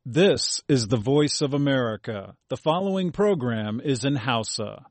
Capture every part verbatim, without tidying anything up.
This is the voice of America. The following program is in Hausa.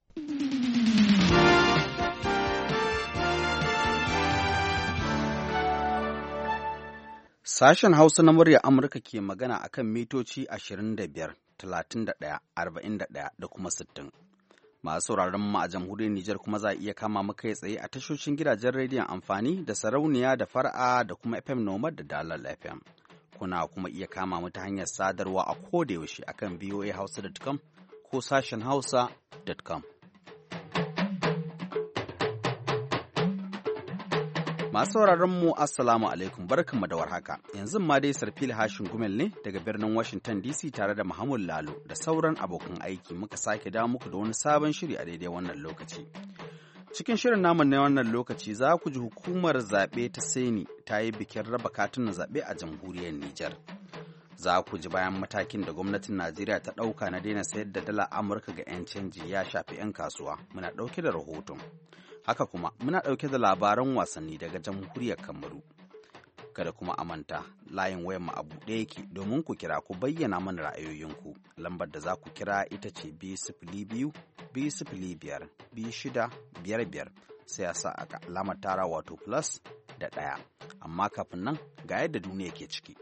Sashen Hausa na murya Amurka ke magana a kan mitoci ashirin da biyar, talatin da ɗaya, arba'in da ɗaya da kuma sittin. Masu sauraron mu a jamhuriyar Nijar kuma za a iya kama mu kai tsaye a tashoshin gidajen rediyon amfani da sarauniya da fara'a da kuma F M Nomad da Dalal F M. Kuna kuma iya kama mu ta hanyar sadarwa a kodayaushe a kan v o a hausa dot com ko sashen hausa dot com. Masu sauraron mu Assalamu alaikum, barkanmu da warhaka. Yanzu ma dai Sarfil Hashin Gumel ne daga birnin Washington D C tare da Muhammad Lalo da sauran abokan aiki muka sake dawo muku da wani sabon shiri a daidai wannan lokaci. Cikin shirin namu na wannan lokaci za ku ji hukumar zaɓe ta Seni ta yi bikin raba katunan zaɓe a jamhuriyar Nijar. Za ku ji bayan matakin da gwamnatin Najeriya ta ɗauka na daina sayar da dala Amurka ga 'yan canji ya shafi 'yan kasuwa. Muna ɗauke da rahoton. Haka kuma muna ɗauke da labaran wasanni daga jamhuriyar Kamaru. Kada kuma a manta, layin wayar mu a buɗe yake domin ku kira ku bayyana mana ra'ayoyinku. Lambar da za ku kira ita ce biyu sifili biyu, biyu sifili biyar, biyu shida biyar biyar, sai a sa a alamar tara wato plus da ɗaya. Amma kafin nan ga yadda duniya ke ciki.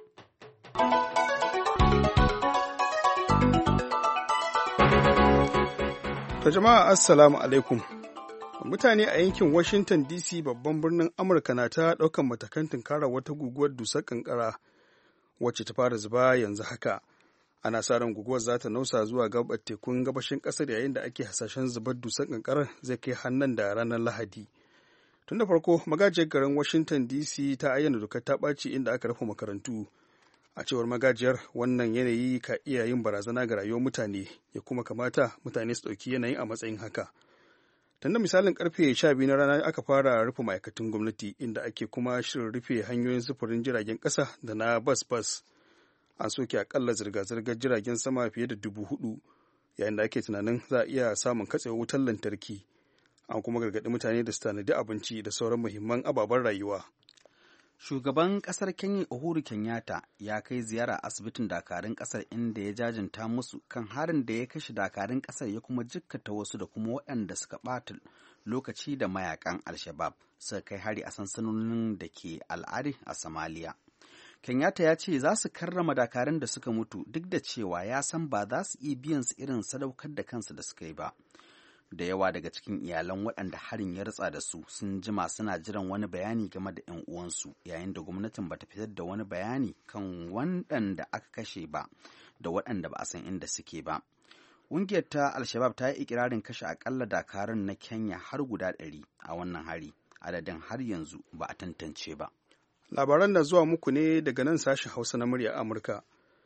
To jama'a assalamu alaikum. Mutane a yankin Washington D C babban birnin Amurka na ta ɗaukan matakan tunkarar wata guguwar dusar kankara wacce ta fara zuba yanzu haka. Ana sa ran guguwar za ta nausa zuwa gabar tekun gabashin ƙasar yayin da ake hasashen zubar dusar kankarar zai kai hannun da ranar Lahadi. Tun da farko magajiyar garin Washington D C ta ayyana dokar ta ɓaci inda aka rufe makarantu. A cewar magajiyar, wannan yanayi ka iya yin barazana ga rayuwar mutane, ya kuma kamata mutane su ɗauki yanayin a matsayin haka. Tunda misalin karfe sha biyu na rana aka fara rufe ma'aikatan gwamnati inda ake kuma shirin rufe hanyoyin sufurin jiragen ƙasa da na bas-bas. An soke akalla zirga-zirgar jiragen sama fiye da dubu hudu yayin da ake tunanin za a iya samun katsewar wutar lantarki. An kuma gargaɗi mutane da su tanadi abinci da sauran muhimman ababen rayuwa. Shugaban ƙasar Kenya Uhuru Kenyatta ya kai ziyara asibitin dakarun ƙasar inda ya jajinta musu kan harin da ya kashe dakarun ƙasar ya kuma jikkata wasu da kuma waɗanda suka ɓata lokaci da mayakan Al-Shabaab suka kai hari a sansanonin da ke al'ari a Somalia. Kenyatta ya ce za su karrama dakarun da suka mutu duk da cewa ya san ba za su iya biyan su irin sadaukar da kansu da suka yi ba. Da yawa daga cikin iyalan waɗanda harin ya ritsa da su sun jima suna jiran wani bayani game da 'yan uwansu yayin da gwamnatin bata fitar da wani bayani kan waɗanda aka kashe ba da waɗanda ba a san inda suke ba. Ƙungiyar ta Al-Shabaab ta yi ikirarin kashe akalla dakarun na Kenya har guda ɗari a wannan hari, adadin har yanzu ba a tantance ba. Labaran da zuwa muku ne daga nan sashen Hausa na murya Amurka.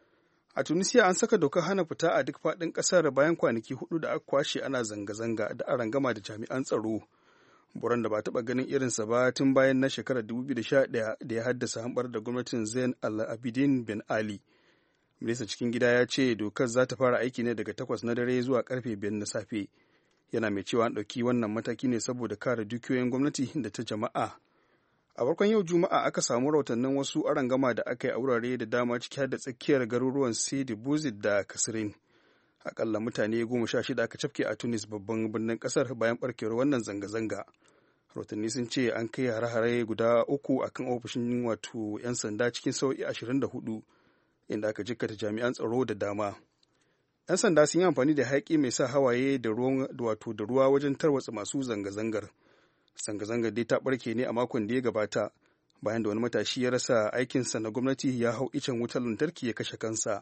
A Tunisia an saka dokar hana fita a duk faɗin ƙasar bayan kwanaki hudu da aka kwashe ana zanga-zanga da arangama da jami'an tsaro. Buran da ba taɓa ganin irinsa ba tun bayan na shekarar dubu biyu da sha ɗaya da ya haddasa hambar da gwamnatin Zain al-Abidin Ben Ali. Minista cikin gida ya ce dokar za ta fara aiki ne daga takwas na dare zuwa karfe biyar na safe. Yana mai cewa an ɗauki wannan mataki ne saboda kare dukiyoyin gwamnati da ta jama'a. A farkon yau Juma'a aka samu rahotannin wasu arangama da aka yi a wurare da dama ciki har da tsakiyar garuruwan Sidi Bouzid da Kasserine. Akalla mutane goma sha shida aka cafke a Tunis babban birnin kasar bayan barkewar wannan zanga-zanga. Rahotanni sun ce an kai hare-hare guda uku akan ofishin wato 'yan sanda cikin sau'i ashirin da hudu inda aka jikkata jami'an tsaro da dama. 'Yan sanda sun yi amfani da hayaƙi mai sa hawaye da wato da ruwa wajen tarwatsa masu zanga-zangar. Zanga-zangar dai ta ɓarke ne a makon da ya gabata bayan da wani matashi ya rasa aikinsa na gwamnati ya hau icen wutar lantarki ya kashe kansa.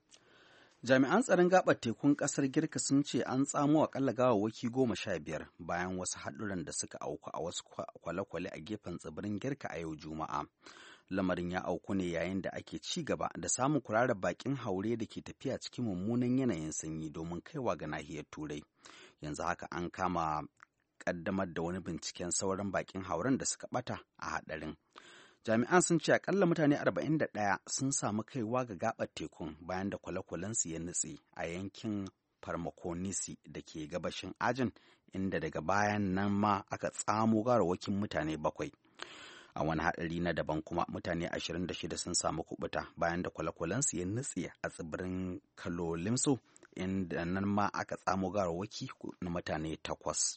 Jami'an tsaron gaɓar tekun ƙasar Girka sun ce an tsamo akalla gawawwaki goma sha biyar bayan wasu haɗuran da suka auku a wasu kwale-kwale a gefen tsibirin Girka a yau Juma'a. Lamarin ya auku ne yayin da ake ci gaba da samun kurarar bakin haure da ke tafiya cikin mummunan yanayin sanyi domin kaiwa ga nahiyar Turai. Yanzu haka an kama kaddamar da wani binciken sauran bakin hauren da suka bata a hadarin. Jami'an sun ce akalla mutane arba'in da ɗaya sun samu kaiwa ga gabar tekun bayan da kwale-kwalensu ya nutse a yankin Farmakonisi da ke gabashin Ajin, inda daga bayan nan ma aka tsamo garawakin mutane bakwai. A wani haɗari na daban kuma mutane ashirin da shida sun samu kubuta bayan da kwale-kwalensu ya nutse a tsibirin Kalolimso, inda nan ma aka tsamo gawarwaki na mutane takwas.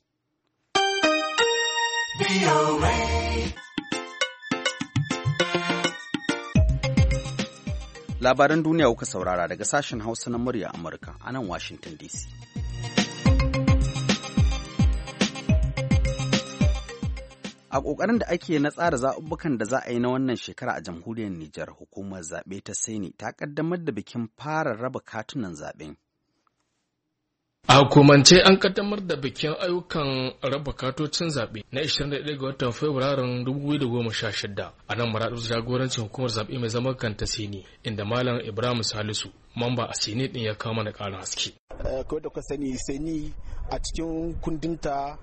Labaran duniya kuka saurara daga sashen Hausa na murya Amurka a nan Washington D C. A ƙoƙarin da ake na tsara zaɓuɓɓukan da za a yi na wannan shekara a jamhuriyar Nijar, hukumar zaɓe ta Seni ta ƙaddamar da bikin fara raba katunan zaɓen. A hukumance an kaddamar da bikin ayyukan raba katocin zaɓe na ishirin da ɗaya ga watan Fabrairun dubu biyu da goma sha shida a nan Maraɗu jagorancin hukumar zaɓe mai zaman kanta Seni, inda Malam Ibrahim Salisu, mamba a Seni ɗin ya kawo mana ƙarin haske. Kawai da kuka sani Seni a cikin kundinta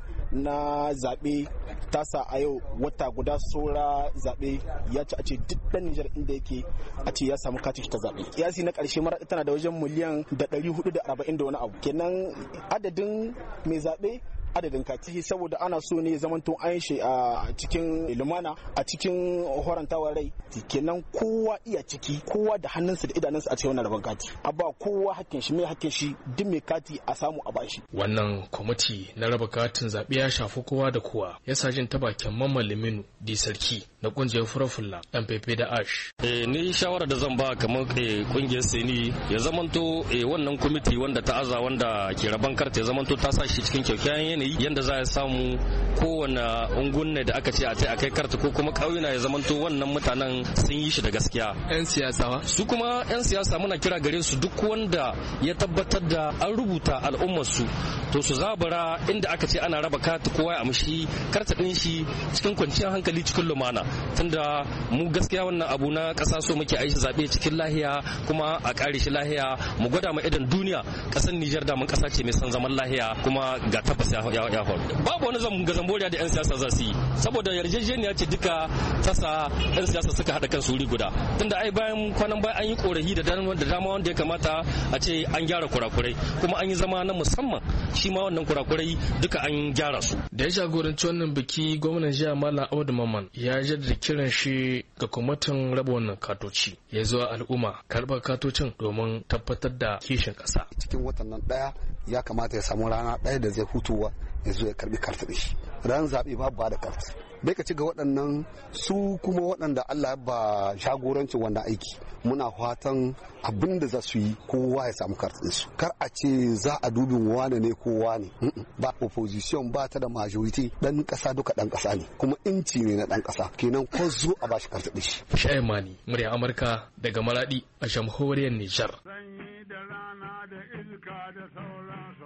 na zaɓe ta sa a yau wata guda saura zaɓe ya ci a ce duk ɗan Nijar inda yake a ce ya samu katin ta zaɓe. Kiyasi na ƙarshe Maraɗi tana da wajen miliyan da ɗari hudu da arba'in da wani abu. Kenan adadin mai zaɓe adadin kati, saboda ana so ne zamanto an shi a cikin lumana a cikin horantawa rai, kenan kowa iya ciki, kowa da hannunsa da idanunsa a cikin wannan rabon kati, a ba kowa hakkin shi, mai hakkin shi duk mai kati a samu a bashi. Wannan kwamiti na raba katin zaɓe ya shafi kowa da kowa, ya sa jin ta bakin Mamman Liminu Di Sarki na kungiyar Furafulla ɗan Fefe da Ash. Eh, ni shawara da zan ba kamar kungiyar Seni ya zamanto wannan kwamiti wanda ta aza wanda ke raban karta ya zamanto ta sa shi cikin kyakkyawan yanda za a samu kowane ungunne da aka ce a a kai karta ko kuma ƙauyuna ya zamanto wannan mutanen sun yi shi da gaskiya. Yan siyasa su kuma yan siyasa muna kira gare su duk wanda ya tabbatar da an rubuta al'ummar su to su zabura inda aka ce ana raba kati kowa ya amshi karta din shi cikin kwanciyar hankali cikin lumana, tunda mu gaskiya wannan abu na ƙasa so muke aishi zaɓe cikin lahiya kuma a ƙare shi lahiya, mu gwada ma idan duniya ƙasar Nijar da mun ƙasa ce mai son zaman lahiya kuma ga tabbas ya ya faru. Babu wani zan ga zamboriya da yan siyasa za su yi, saboda yarjejeniya ce duka tasa yan siyasa suka haɗa kansu wuri guda, tunda ai bayan kwanan bayan an yi korafi da dama wanda ya kamata a ce an gyara kurakurai, kuma an yi zama na musamman shi ma wannan kurakurai duka an gyara su. Da ya jagoranci wannan biki, gwamnan jiha Malam Audu Mamman ya jaddada kiran shi ga kwamitin raba wannan katoci ya zo al'umma karɓar katocin domin tabbatar da kishin ƙasa. Cikin watan nan ɗaya ya kamata ya samu rana ɗaya da zai hutuwa ya zo ya karbi karta da shi. Ran zaɓe babu ba da karta. Bai ka ci ga waɗannan su kuma waɗanda Allah ya ba jagorancin wannan aiki. Muna fatan abin da za su yi kowa ya samu karta su. Kar a ce za a dubin wane ne ko wane. Ba opposition ba ta da majority, dan ƙasa duka dan ƙasa ne. Kuma inci ne na dan ƙasa. Kenan ko zo a bashi karta da shi. Shai Mani, murya Amurka daga Maradi a jamhuriyar Nijar. Sanyi da rana da iska da sauransu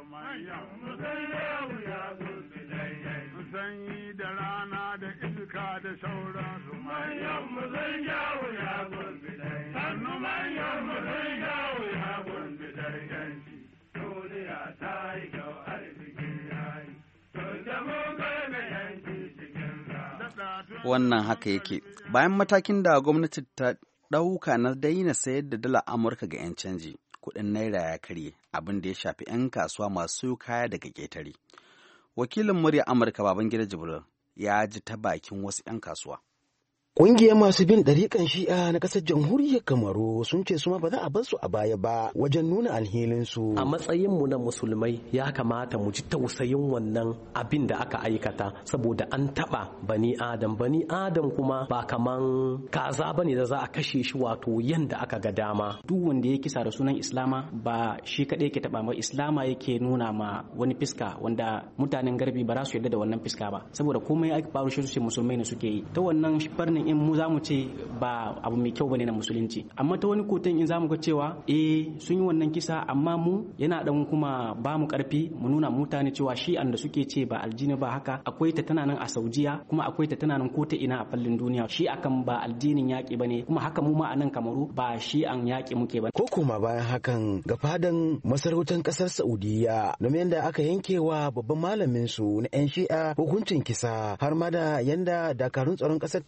sanyi da rana da iska da sauransu manyan mu zan yawo ya gurbi dai sannu manyan mu zan yawo ya gurbi dai yanki duniya ta yi kyau arziki yayi to da mu kai mai yanki cikin sa. Wannan haka yake bayan matakin da gwamnati ta ɗauka na daina sayar da dala Amurka ga 'yan canji, kuɗin naira ya karye, abin da ya shafi 'yan kasuwa masu kaya daga ƙetare. Wakilin murya Amurka Babangida Jibril ya ji ta bakin wasu 'yan kasuwa. Ƙungiyar masu bin ɗariƙan shi'a na ƙasar jamhuriyar Kamaru sun ce su ma ba za a bar su a baya ba wajen nuna alhininsu. A matsayinmu na musulmai ya kamata mu ji tausayin wannan abin da aka aikata, saboda an taɓa bani Adam. Bani Adam kuma ba kaman kaza bane da za a kashe shi wato yanda aka ga dama. Duk wanda ya kisa da sunan Islama ba shi kaɗai yake taɓa ba, Islama yake nuna ma wani fiska wanda mutanen garbi ba za su yarda da wannan fiska ba, saboda komai aka faru shi su musulmai ne suke yi. Ta wannan farnin in mu za mu ce ba abu mai kyau bane na musulunci, amma ta wani kotun in za mu ga cewa eh sun yi wannan kisa, amma mu yana dan kuma ba mu karfi mu nuna mutane cewa shi an da suke ce ba aljini ba haka akwai ta tana nan a Saudiya, kuma akwai ta tana nan ko ta ina a fallin duniya. Shi akan ba aljinin yaƙi bane, kuma haka mu ma a nan Kamaru ba shi an yaƙi muke ba. Ko kuma bayan hakan ga fadan masarautar kasar Saudiya domin yadda aka yankewa babban malamin su na 'yan shi'a hukuncin kisa, har ma da yanda dakarun tsaron kasar tarayyar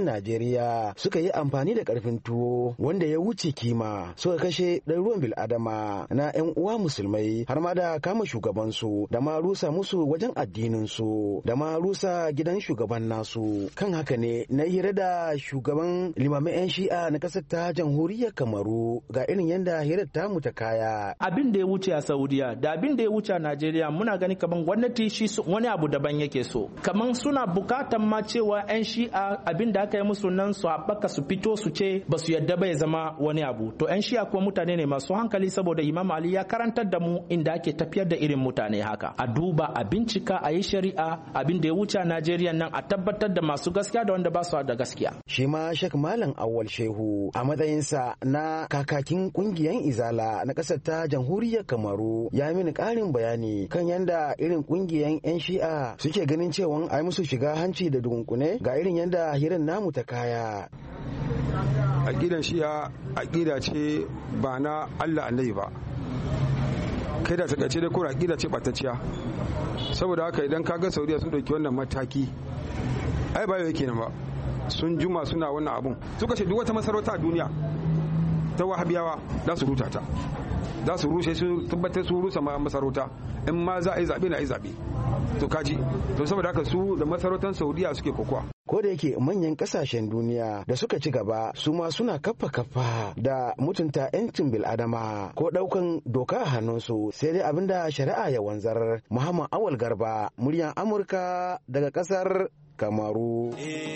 tarayyar Najeriya suka yi amfani da karfin tuwo wanda ya wuce kima suka kashe ɗaruruwan bil'adama na 'yan uwa musulmai har ma da kama shugabansu da ma rusa musu wajen addininsu da ma rusa gidan shugaban nasu. Kan haka ne na hira da shugaban limamin 'yan shi'a na ƙasar ta jamhuriyar Kamaru ga irin yadda hirar tamu ta kaya. Abin da ya wuce a Saudiya da abin da ya wuce a Najeriya muna gani kaman gwamnati shi wani abu daban yake so. Kaman suna bukatan ma cewa 'yan shi'a abin da aka yi musu nan su haɓaka su fito su ce ba su yadda bai zama wani abu. To 'yan shi'a kuma mutane ne masu hankali saboda Imam Ali ya karantar da mu inda ake tafiyar da irin mutane haka. A duba a bincika a yi shari'a abin da ya wuce a Najeriya nan a tabbatar da masu gaskiya da wanda ba su da gaskiya. Shi ma Sheikh Malam Awwal Shehu a matsayinsa na kakakin kungiyan Izala na ƙasar ta jamhuriyar Kamaru ya mini ƙarin bayani kan yanda irin kungiyan 'yan shi'a suke ganin cewa ai musu shiga hanci da dunkune ga irin yanda hirin namu ta kaya. Aƙidan shi'a aƙida ce ba na Allah annabi ba, kai da takaice da kura aƙida ce ɓatacciya. Saboda haka idan ka ga Saudiya sun ɗauki wannan mataki ai ba yake nan ba, sun juma suna wannan abun. Suka ce duk wata masarauta a duniya ta wahabiyawa za su ruta ta, za su rushe su tabbatar su rusa masarauta, in ma za a yi zaɓe na yi zaɓe. To kaji, to saboda haka su da masarautar Saudiya suke kokowa. Ko da yake manyan kasashen duniya da suka ci gaba su ma suna kafa kafa da mutunta 'yancin bil'adama ko daukan doka a hannunsu, sai dai abinda shari'a ya wanzar. Muhammad Awal Garba, muryar Amurka daga kasar Kamaru.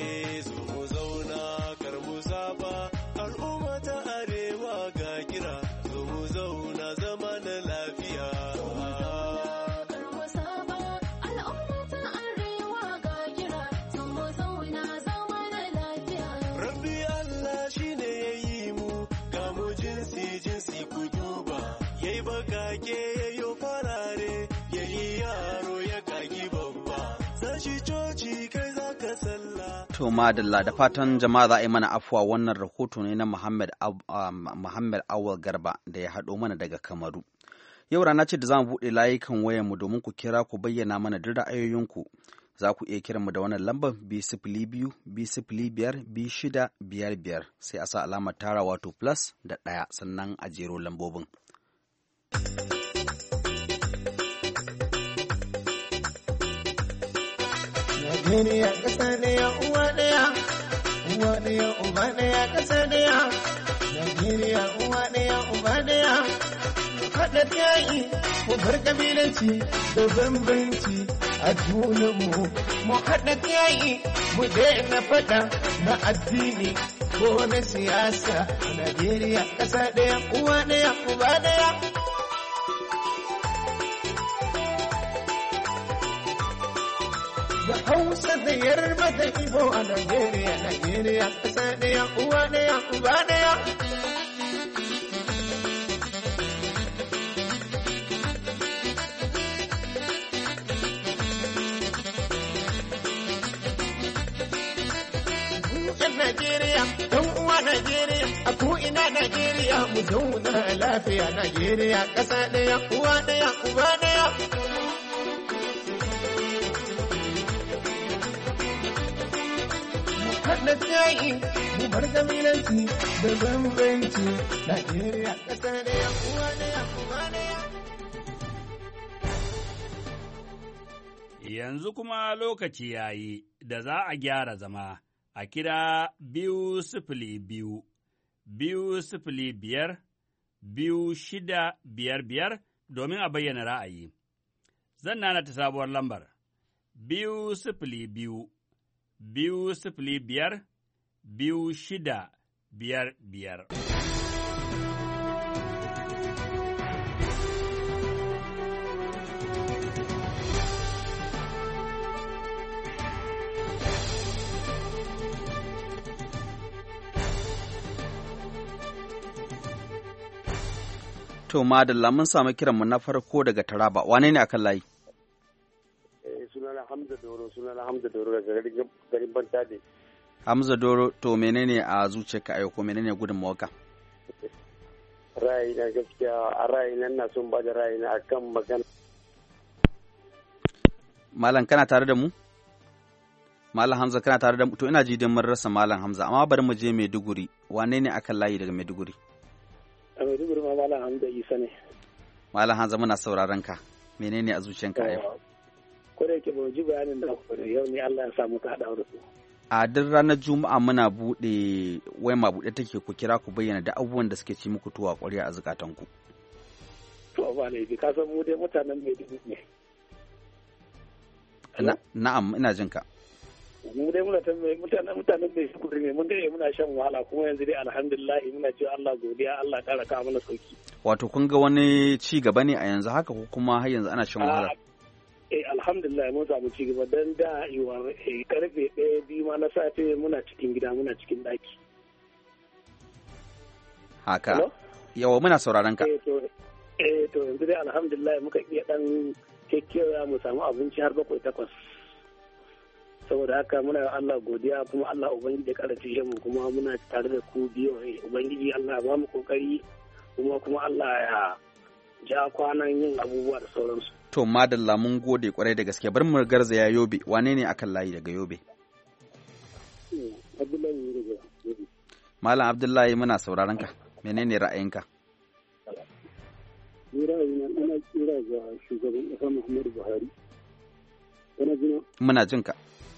To madalla da fatan jama'a za a yi mana afuwa, wannan rahoto ne na Muhammad Muhammad Awal Garba da ya haɗo mana daga Kamaru. Yau rana ce da za mu buɗe layukan wayanmu domin ku kira ku bayyana mana duk ra'ayoyinku. Za ku iya kiranmu da wannan lambar biyu sifili biyu biyu sifili biyar biyu shida biyar biyar sai a sa alamar tara wato plus da ɗaya sannan a jero lambobin. Najeriya ƙasa ɗaya uwa ɗaya, uwa ɗaya uba ɗaya ƙasa ɗaya. Najeriya uwa ɗaya uba ɗaya. Haɗa yayi mu bar ƙabilanci da bambanci a junanmu. Mu haɗa yayi mu daina faɗa na addini ko na siyasa. Najeriya ƙasa ɗaya uwa ɗaya uba ɗaya. Da Hausa da Yarba da Ibo a Najeriya, Najeriya ƙasa ɗaya, uwa ɗaya, uba ɗaya. Yan Najeriya, ɗan uwa Najeriya, a ko'ina Najeriya, mu zauna lafiya Najeriya ƙasa ɗaya, uwa ɗaya, uba ɗaya. Haɗa tsayi mu bar kabilanci da bambanci Najeriya ƙasa ɗaya uwa ɗaya uba ɗaya. Yanzu kuma lokaci ya yi da za a gyara zama a kira biyu sifili biyu, biyu sifili biyar, biyu shida biyar biyar domin a bayyana ra'ayi. Zan nana ta sabuwar lambar, biyu sifili biyu. biyu sifili biyar biyu shida biyar biyar. To madalla mun samu kiranmu na farko daga Taraba, wane ne akan layi? Sunana Hamza Doro, sunana Hamza Doro daga garin Bantade. Hamza Doro, to menene a zuciyarka a yau ko menene gudunmawarka? Ra'ayina gaskiya a ra'ayina na son ba da ra'ayina akan magana. Malam kana tare da mu? Malam Hamza kana tare da mu to ina ji dan mun rasa Malam Hamza amma bari mu je Maiduguri wane ne akan layi daga Maiduguri? A Maiduguri ma Malam Hamza Isa ne. Malam Hamza muna sauraron ka menene a zuciyanka a yau? Ko da yake ba ji bayanin da ku yau ne Allah ya samu ka hada da su. A duk ranar Juma'a muna bude wai ma bude take ku kira ku bayyana da abubuwan da suke ci muku tuwa ƙwarya a zukatanku. To ba ne ka san mu dai mutanen Maiduguri ne. Na'am ina jin ka. Mu dai muna tambaye mutanen mutanen Maiduguri ne mun dai muna shan wahala kuma yanzu dai alhamdulillah muna cewa Allah godiya Allah ƙara ka mana sauki. Wato kun ga wani ci gaba ne a yanzu haka ko kuma har yanzu ana shan wahala? Eh alhamdulillah mun samu ci gaba dan da yiwa karfe ɗaya biyu ma na safe muna cikin gida muna cikin daki. Haka. Yawa muna sauraron ka. Eh to eh to yanzu dai alhamdulillah muka iya dan kekkewa mu samu abinci har bakwai takwas. Saboda haka muna Allah godiya kuma Allah ubangiji ya karace mu kuma muna tare da ku biyo ubangiji Allah ba mu kokari kuma kuma Allah ya ja kwanan yin abubuwa da sauransu. To madalla mun gode kwarai da gaske bar mu garzaya Yobe wane ne akan layi daga Yobe? Abdullahi daga Yobe. Malam Abdullahi muna sauraron ka menene ra'ayinka? Ni ra'ayina ina kira ga shugaban ƙasa Muhammadu Buhari. Kana jina? Muna jin ka.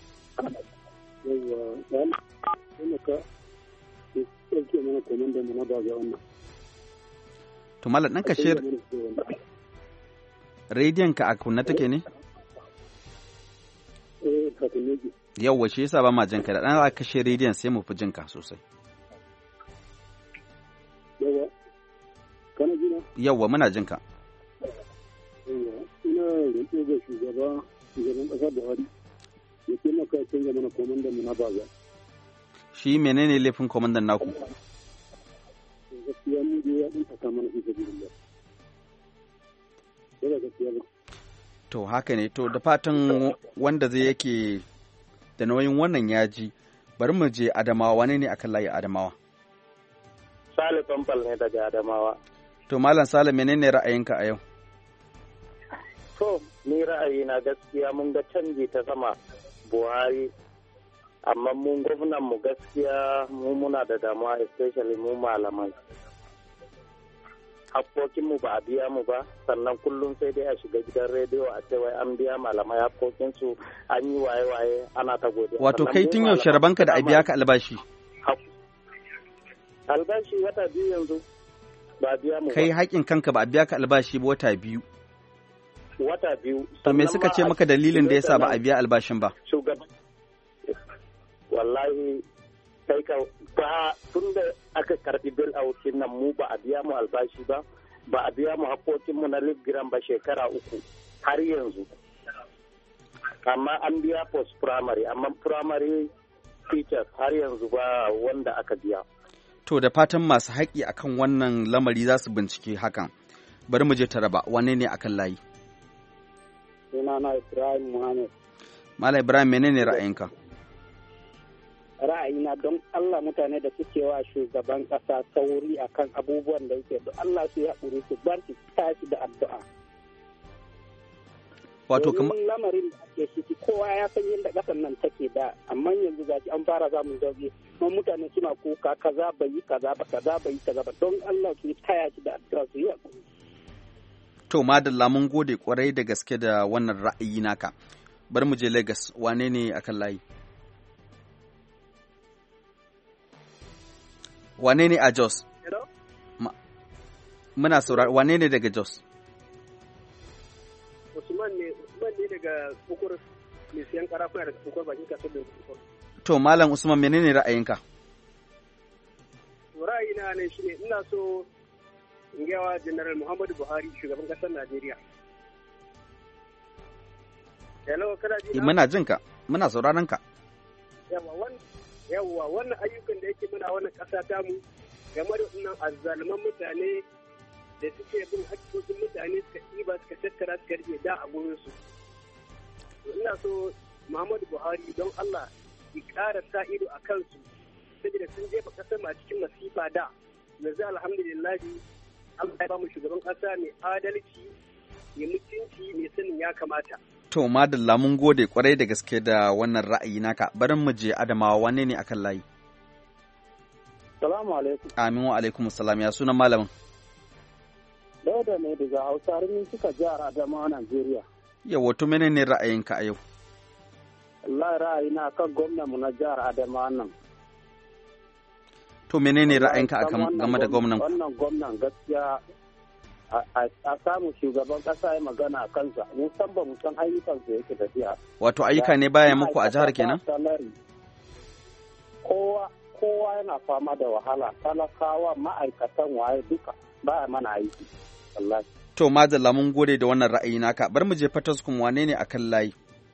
Yawwa dan kuma ka ke mana komanda mana ba ga wannan. To malam ɗan kashe rediyon ka a kunna take ne? Eh, haka ne. Yawwa shi yasa ba ma jin ka da ɗan aka kashe rediyon sai mu fi jin ka sosai. Yawwa. Kana jina? Yawwa muna jin ka. Yawwa ina roƙo ga shugaba shugaban ƙasa Buhari ya taimaka ya canza mana komandan mu na baga. Shi menene laifin komandan naku? Gaskiya mu dai ya ɗin taka mana fi sabilillah. To haka ne to da fatan wanda zai yake da nauyin wannan yaji bari mu je Adamawa wane ne akan layi Adamawa? Sale Pampal ne daga Adamawa. To Malam Sale menene ra'ayinka a yau? To ni ra'ayina gaskiya mun ga canji ta sama Buhari amma mun gwamnan mu gaskiya mu muna da damuwa especially mu malamai. Hakkokinmu ba a biya mu ba sannan kullum sai dai a shiga gidan rediyo a ce wai an biya malamai hakkokinsu an yi waye-waye ana ta godiya. Wato kai tun yaushe rabanka da a biya ka albashi? Albashi wata biyu yanzu ba a biya mu ba. Kai haƙin kanka ba a biya ka albashi ba wata biyu? Wata biyu. To me suka ce maka dalilin da yasa ba a biya albashin ba? Shugaban. Wallahi kai ka ba tun da aka karbi bil a wucin nan mu ba a biya mu albashi ba ba a biya mu haƙoƙinmu na libgiran ba shekara uku har yanzu amma an biya post primary amma primary teachers har yanzu ba wanda aka biya. To da fatan masu haƙi akan wannan lamari za su bincike hakan bari mu je Taraba wane ne akan layi? Sunana Ibrahim Muhammad. Malam Ibrahim menene ra'ayinka? Ra'ayina don Allah mutane da suke wa shugaban kasa sauri akan abubuwan da yake don Allah su ya haƙuri su bar su tashi da addu'a. Wato kuma lamarin da ake ciki kowa ya san yadda ƙasar nan take da amma yanzu gaji an fara zamun zaube kuma mutane suna kuka kaza bai yi kaza ba kaza bai yi kaza ba don Allah su taya shi da addu'a su yi haƙuri. To madalla mun gode kwarai da gaske da wannan ra'ayi naka. Bari mu je Lagos wane ne akan layi? Wane ne a Jos? Ma, muna saurari wane ne daga Jos? Usman ne, Usman ne daga Bukur, mai siyan karafuna daga Bukur bakin kasuwar da Bukur. To Malam Usman menene ra'ayinka? Ra'ayina ne shine ina so in gawa General Muhammadu Buhari shugaban kasar Najeriya. Hello, kana ji? Muna jin ka, muna sauraron ka. Yawa wannan yawwa wannan ayyukan da yake muna wannan ƙasa tamu game da wannan azzaluman mutane da suke bin haƙƙoƙin mutane suka ɗiba suka tattara suka rike da a gurinsu. Ina so Muhammadu Buhari don Allah ya ƙara sa ido a kansu saboda sun jefa ƙasar ma cikin masifa da yanzu alhamdulillahi Allah ya ba mu shugaban ƙasa mai adalci mai mutunci mai sanin ya kamata. To madalla mun gode kwarai da gaske da wannan ra'ayi naka. Barin mu je Adamawa, wane ne akan layi? Salamu alaikum. Amin wa alaikum salam. Ya sunan malamin? Dauda ne daga Hausa Rin suka jihar Adamawa Najeriya. Yawa to menene ra'ayinka a yau? Allah ra'ayi na kan gwamnan mu na jihar Adamawa nan. To menene ra'ayinka game da gwamnan? Wannan gwamnan gaskiya a samu shugaban kasa ya magana a kansa, mu san ba mu san ayyukansa yake tafiya. Wato ayyuka ne baya muku a jihar kenan? Kowa kowa yana fama da wahala, talakawa ma'aikatan waye duka baya mana aiki. Allah. To madalla mun gode da wannan ra'ayi naka. Bar mu je Fataskum, wane ne akan layi?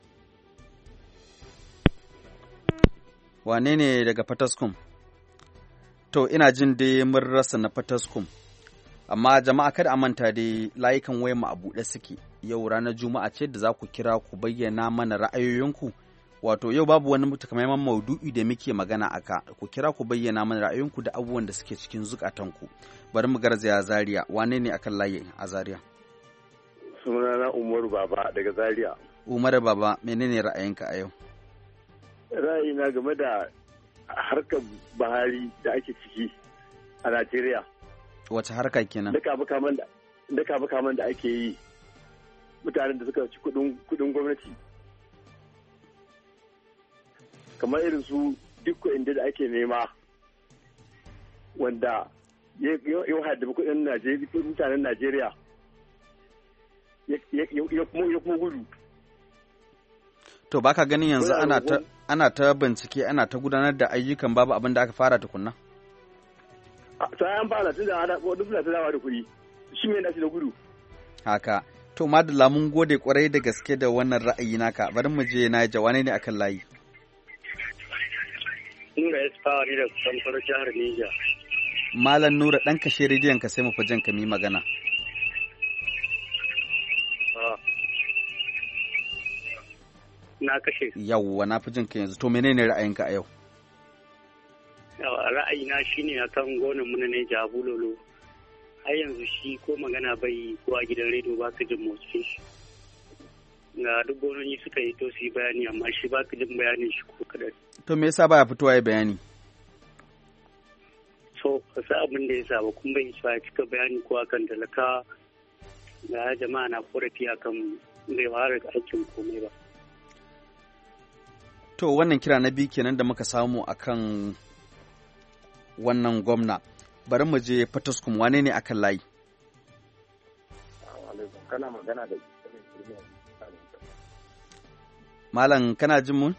Wane ne daga Fataskum? To ina jin dai mun rasa na Fataskum. Amma jama'a kada a manta dai layukan wayar mu a buɗe suke. Yau ranar Juma'a ce da za ku kira ku bayyana mana ra'ayoyinku. Wato yau babu wani takamaiman maudu'i da muke magana aka. Ku kira ku bayyana mana ra'ayoyinku da abubuwan da suke cikin zukatanku. Bari mu garzaya Zaria. Wane ne akan layi a Zaria? Sunana Umaru Baba daga Zaria. Umaru Baba, menene ra'ayinka a yau? Ra'ayina game da harkar Buhari da ake ciki a Najeriya. Wace harka kenan? Daka bukaman da daka bukaman da ake yi mutanen da suka ci kudin kudin gwamnati. Kamar irin su duk inda da ake nema wanda ya haddabi kudin Najeriya, mutanen Najeriya ya kuma gudu. To baka ganin yanzu ana ta ana ta bincike, ana ta gudanar da ayyukan babu abin da aka fara tukunna? sai an fara tun da ana duk da dawa da kuɗi shi me nashi da gudu. Haka. To madalla mun gode kwarai da gaske da wannan ra'ayi naka. Bari mu je na jawane ne akan layi. Nura ya fara ni da Samfara jihar Niger. Malam Nura dan kashe rediyon ka sai mu fi jan ka mi magana. Na kashe. Yawwa na fi jin ka yanzu. To menene ra'ayinka a yau? Ra'ayina shine akan gonan mu ne Jabulolo. Har yanzu shi ko magana bai ko a gidan rediyo ba ka jin motsin shi. Ga duk gononi suka yi to su yi bayani amma shi ba ka jin bayanin shi ko kadan. To me yasa baya fitowa ya bayani? So ka sa abin da ya sa ba kun bai sa cika bayani ko akan talaka ga jama'a na korafi akan bai fara aikin komai ba. To wannan kira na biyu kenan da muka samu akan wannan gwamna. Bari mu je Fataskum, wane ne akan layi? Kana magana da Malam kana jin mun?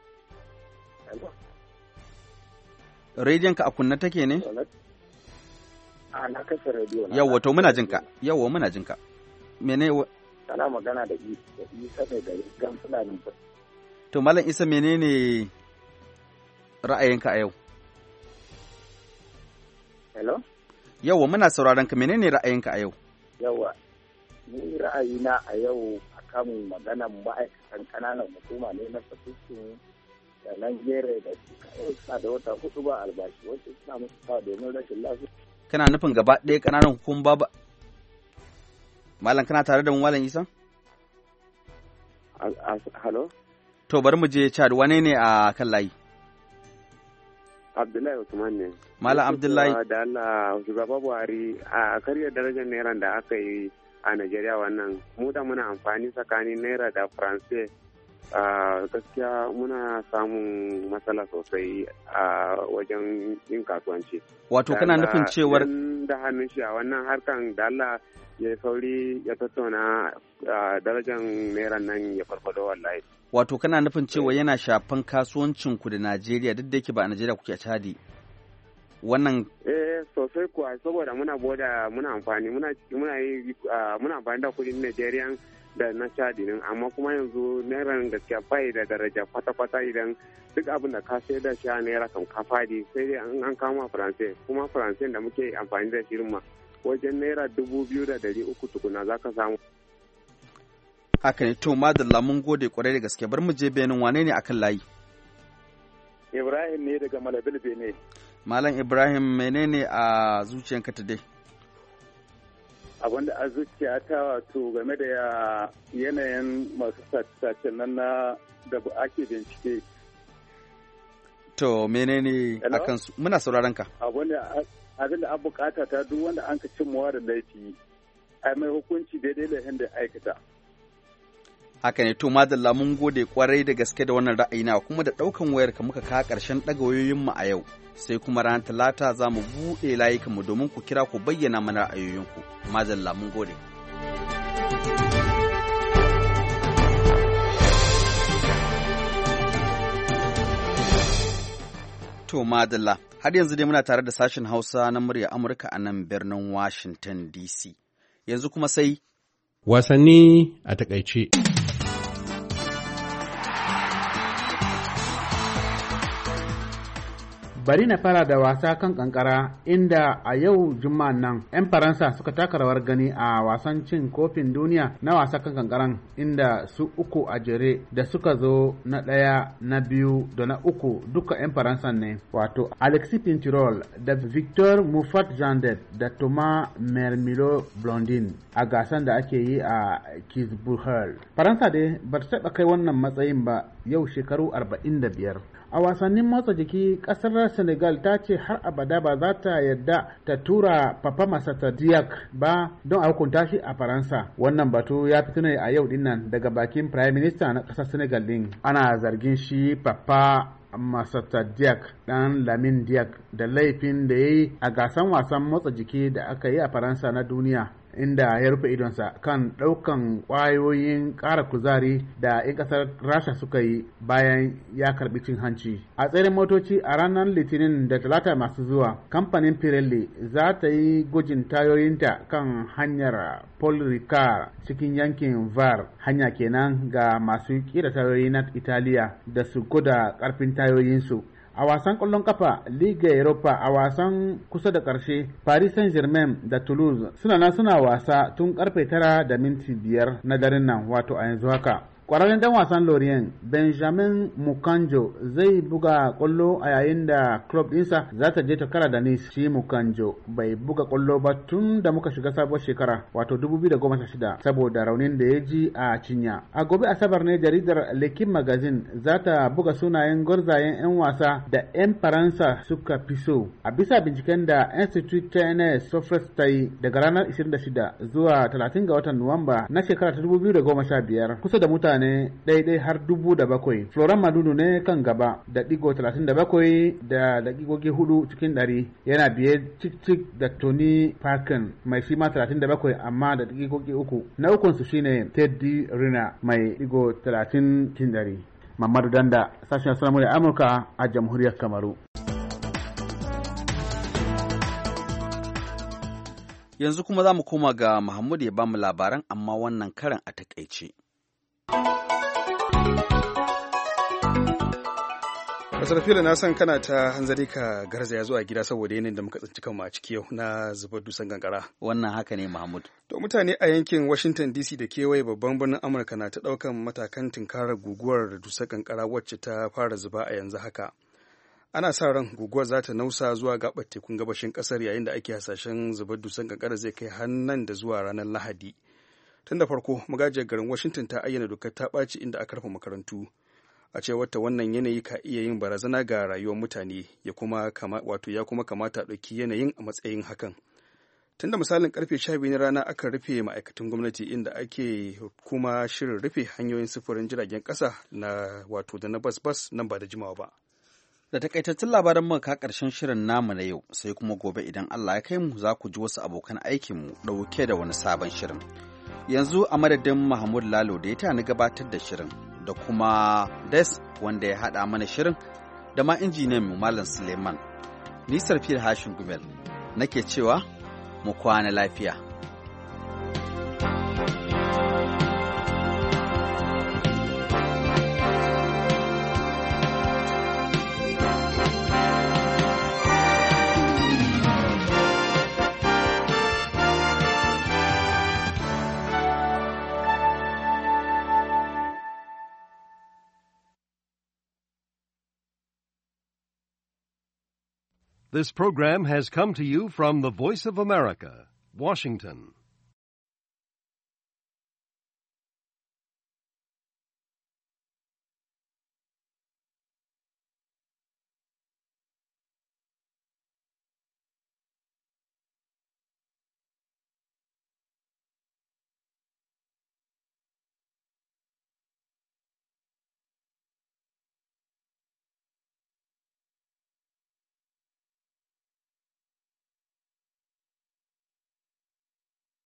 Rediyon ka a kunna take ne? A na kashe rediyo na. Yawwa to muna jin ka. Yawwa muna jin ka. Mene kana magana da Isa ne da gan Fulani. To Malam Isa menene ra'ayinka a yau? Hello? Yawwa muna sauraron ka, menene ra'ayinka a yau? Yawwa, ni ra'ayina a yau akan maganan ma'aikatan ƙananan hukuma ne na fasikin da nan gere da suna da wata hudu ba albashi, wacce suna musu kawo domin rashin lafiya. Kana nufin gaba ɗaya ƙananan hukuma ba? Malam kana tare da mu Malam Isa? Hello? To bari mu je Chad, wane ne a kan layi? Abdullahi Usman ne. Malam Abdullahi. Da Allah shugaba Buhari a karya darajar naira da aka yi a Najeriya wannan mu da muna amfani tsakanin naira da France gaskiya muna samun matsala sosai a wajen yin kasuwanci. Wato kana nufin cewar da hannun shi a wannan harkan da Allah ya sauri ya tattauna darajar naira nan ya farfado wallahi. Wato kana nufin cewa yana shafan kasuwancinku da Najeriya duk da yake ba a Najeriya kuke a Chadi. Wannan eh sosai kuwa saboda muna boda muna amfani muna muna yi muna amfani da kudin Najeriya da na Chadi din amma kuma yanzu naira gaskiya bai da daraja kwata kwata idan duk abin da ka sai da shi a naira kan ka fadi sai dai an an kama France kuma France da muke amfani da shi ma wajen naira dubu biyu da dari uku tukuna zaka samu. Haka ne, to madalla mun gode kwarai da gaske. Bar mu je Benin, wane ne akan layi? Ibrahim ne daga Malabil Benin. Malam Ibrahim, menene a zuciyanka today? abin da a zuciya ta wato game da yanayin masu sace-sacen nan na da ake bincike. To menene akan su? Muna sauraron ka. Abin da abin da an bukata ta duk wanda an ka cimmawa da laifi ai mai hukunci daidai da yadda aikata. Haka ne, to madalla mun gode kwarai da gaske da wannan ra'ayi na kuma da ɗaukan wayar ka muka kawo ƙarshen ɗaga wayoyinmu a yau. Sai kuma ranar talata za mu buɗe layukanmu domin ku kira ku bayyana mana ra'ayoyinku. Madalla mun gode. To madalla, har yanzu dai muna tare da sashen Hausa na murya Amurka a nan birnin Washington D C. Yanzu kuma sai wasanni a takaice. Bari na fara da wasa kan kankara inda a yau juma'an nan 'yan Faransa suka taka rawar gani a wasan cin kofin duniya na wasa kan kankaran inda su uku a jere da suka zo na ɗaya na biyu da na uku duka 'yan Faransa ne wato Alexis Pinturault da Victor Muffat Jandet da Thomas Mermilo Blondin a gasan da ake yi a Kitzbühel. Faransa dai ba ta taɓa kai wannan matsayin ba yau shekaru arba'in da biyar. A wasannin motsa jiki kasar Senegal ta ce har abada ba za ta yadda ta tura Papa Massata Diack ba don a hukunta shi a Faransa. Wannan batu ya fito ne a yau dinnan daga bakin Prime Minister na kasar Senegal din. Ana zargin shi Papa Massata Diack dan Lamine Diack da laifin da ya yi a gasan wasan motsa jiki da aka yi a Faransa na duniya, inda ya rufe idonsa kan ɗaukan ƙwayoyin ƙara kuzari da 'yan ƙasar Rasha suka yi bayan ya karɓi cin hanci. A tseren motoci a ranar Litinin da Talata masu zuwa, kamfanin Pirelli za ta yi gwajin tayoyinta kan hanyar Paul Ricard cikin yankin Var, hanya kenan ga masu ƙira tayoyi na Italiya da su gwada ƙarfin tayoyinsu. A wasan ƙwallon kafa Liga Europa a wasan kusa da ƙarshe, Paris Saint-Germain da Toulouse suna nan suna wasa tun karfe tara da minti biyar na daren nan wato a yanzu haka. Kwararren dan wasan Lorient Benjamin Mukanjo zai buga kwallo a yayin da club ɗinsa za ta je ta kara da Nice. Shi Mukanjo bai buga kwallo ba tun da muka shiga sabuwar shekara wato dubu biyu da goma sha shida saboda raunin da ya ji a cinya. A gobe Asabar ne jaridar L'Equipe Magazine za ta buga sunayen gwarzayen 'yan wasa da 'yan Faransa suka fi so. A bisa binciken da Institut Tennis Sofres ta yi daga ranar ishirin da shida zuwa talatin ga watan Nuwamba na shekara ta dubu biyu da goma sha biyar kusa da mutane ne daidai har dubu da bakwai. Floran Madudu ne kan gaba da digo talatin da bakwai da dakigogi hudu cikin ɗari, yana biye cik-cik da Tony Parkin mai shi ma talatin da bakwai amma da dakigogi uku. Na ukunsu shine Teddy Riner mai digo talatin cikin ɗari. Mamadu Danda, sashen salamu da Amurka a jamhuriyar Kamaru. Yanzu kuma za mu koma ga Muhammad ya ba mu labaran amma wannan karan a takaice. Masarfila na san kana ta hanzari ka garzaya zuwa gida saboda yanayin da muka tsinci kanmu a ciki yau na zubar dusan kankara. Wannan haka ne Mahmud. To mutane a yankin Washington D C da kewaye babban birnin Amurka na ta ɗaukan matakan tunkarar guguwar dusar kankara wacce ta fara zuba a yanzu haka. Ana sa ran guguwar za ta nausa zuwa gaɓar tekun gabashin ƙasar yayin da ake hasashen zubar dusan kankara zai kai har nan da zuwa ranar Lahadi. Tun da farko magajiyar garin Washington ta ayyana dokar ta ɓaci inda aka rufe makarantu. A cewar ta wannan yanayi ka iya yin barazana ga rayuwar mutane ya kuma kama wato ya kuma kamata a ɗauki yanayin a matsayin hakan. Tun da misalin karfe sha biyu na rana aka rufe ma'aikatan gwamnati inda ake kuma shirin rufe hanyoyin sufurin jiragen ƙasa na wato da na bas-bas nan ba da jimawa ba. Da takaitattun labaran muka karshen shirin namu na yau sai kuma gobe idan Allah ya kai mu za ku ji wasu abokan aikinmu ɗauke da wani sabon shirin. Yanzu a madadin Mahmud Lalo da ya tani gabatar da shirin da kuma Des wanda ya haɗa mana shirin da ma injiniyan mu Malam Suleiman. Nisar Fil Hashin Gumel nake cewa mu kwana lafiya. This program has come to you from the Voice of America, Washington.